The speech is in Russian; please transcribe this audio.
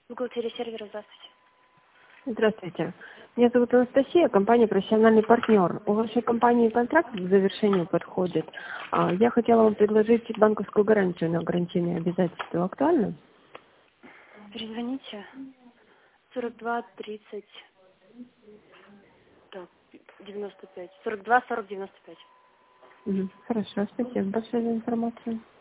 Бухгалтерия сервера, здравствуйте. Здравствуйте. Меня зовут Анастасия, компания «Профессиональный партнер». У вашей компании контракт к завершению подходит. Я хотела вам предложить банковскую гарантию на гарантийные обязательства. Актуально? Перезвоните. 42 30 так, 95. 42 40 95. Хорошо, спасибо большое за информацию.